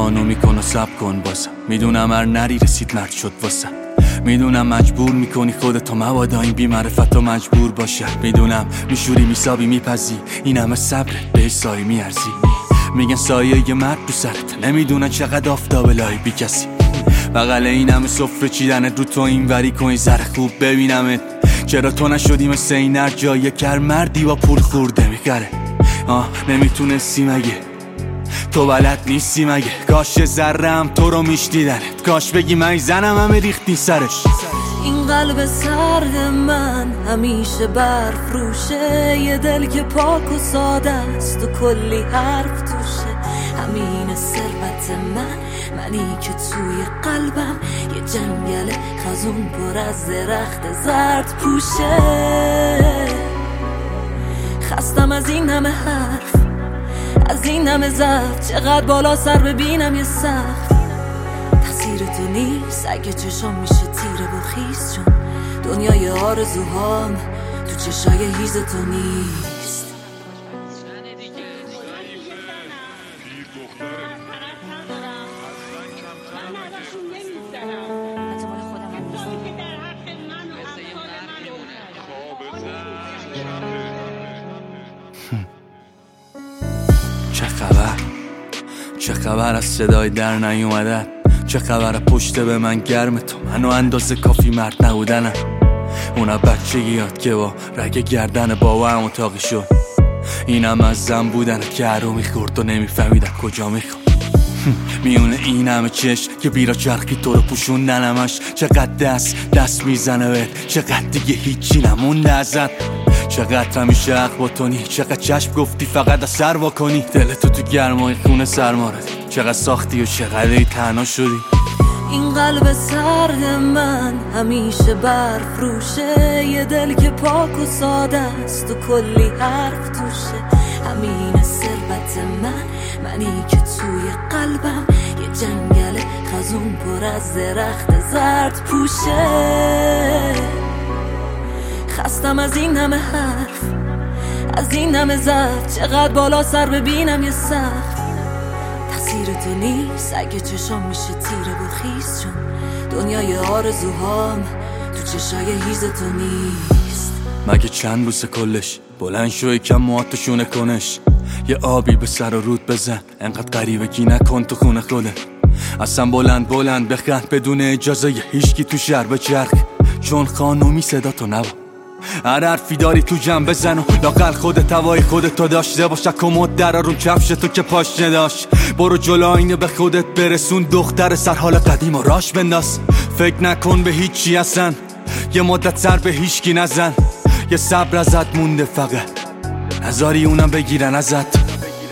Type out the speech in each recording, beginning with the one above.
خانو میکن و سب کن بازم. میدونم هر نری رسید مرد شد واسم. میدونم مجبور میکنی خودتو مبادا این بی‌معرفتو مجبور باشه. میدونم میشوری میسابی میپزی این همه صبرت به سایه میارزی. میگن سایه یه مرد تو سرت، نمیدونن چقدر آفتاب لای بی کسی. بغل این همه سفره چیدنت رو تو این وری کن ذره خوب ببینمت. چرا تو نشدی مثل این هر جای کر مردی با پول خورده میخره. نمیتونستی مگه؟ تو بلد نیستی مگه؟ کاش ذرم تو رو میشنیدنت، کاش بگی من زنم همه ریختی سرش. این قلب سرد من همیشه برفروشه، یه دل که پاک و ساده است و کلی حرف توشه. همین ثروت منی که توی قلبم یه جنگل خزون پر از درخت زرد پوشه. خستم از این همه حرف، از این همه ضعف، چقدر بالا سر ببینم یه سقف. تقصیر تو نیست اگه چشم میشه تیره و خیس، چون دنیای آرزوهام تو چشای هیز تو نیست. چه خبر از صدای در نیومدن؟ چه خبر پشت به من گرم تو؟ منو اندازه کافی مرد نبودنم. اونا بچگیات که با رگ گردن بابا هم اتاقی شد. اینم از زن بودنت که هرو میخورد و نمیفهمیدن کجا میخورد. میونه این همه چشم که بیرا چرخی تو رو پوشوندنمش. چقدر دست میزنه بهت، چقدر دیگه هیچی نمونده ازت. چقدر همیشه حق با تونی، چقدر چشم گفتی فقط از سر واکنی. دلتو تو گرمای خونه سرما ردی، چقدر ساختی و چقدر تنها شدی. این قلب سرد من همیشه برفروشه، یه دل که پاک و ساده است و کلی حرف توشه. همین ثروت منی که توی قلبم یه جنگل خزون پر از درخت زرد پوشه. خستم از این همه حرف، از این همه ضعف، چقدر بالا سر ببینم یه سقف. تقصیر تو نیست اگه چشم میشه تیره و خیس، چون دنیای آرزوهام تو چشای هیز تو نیست. مگه چند بوسه کلش بلند شو یکم موهاتو شونه کنش. یه آبی به سر و رود بزن، انقدر غریبگی نکن تو خونه خودت. اصلا بلند بخند بدون اجازه هیچکی تو شهر بچرخ، چون خانومی صدا تو نبا. هر حرفی داری تو جمع بزن و لاقل خودت هوای خودتو داشته باش. کمد در رو کفش تو که پاش نداشت. برو جلو آینه به خودت برسون، دختر سر حال قدیم و راش بنداز. فکر نکن به هیچی اصلا، یه مدت سر به هیچکی نزن. یه صبر ازت مونده فقط، نذاری اونم بگیرن ازت.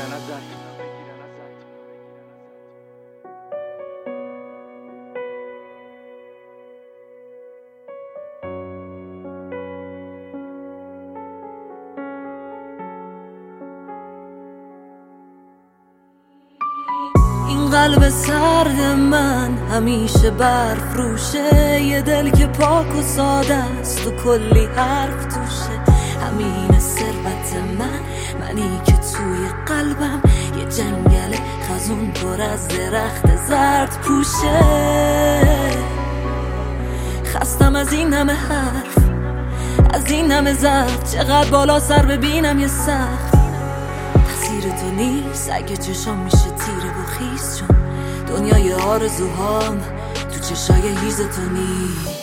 این قلب سرد من همیشه برفروشه، یه دل که پاک و ساده است و کلی حرف توشه. همین ثروت منی که توی قلبم یه جنگل خزون پر از درخت زرد پوشه. خستم از این همه حرف، از این همه ضعف، چقدر بالا سر ببینم یه سقف. تقصیر تو نیست اگه چشم میشه تیره و خیس، چون دنیای آرزوهام تو چشای هیز تو نیست.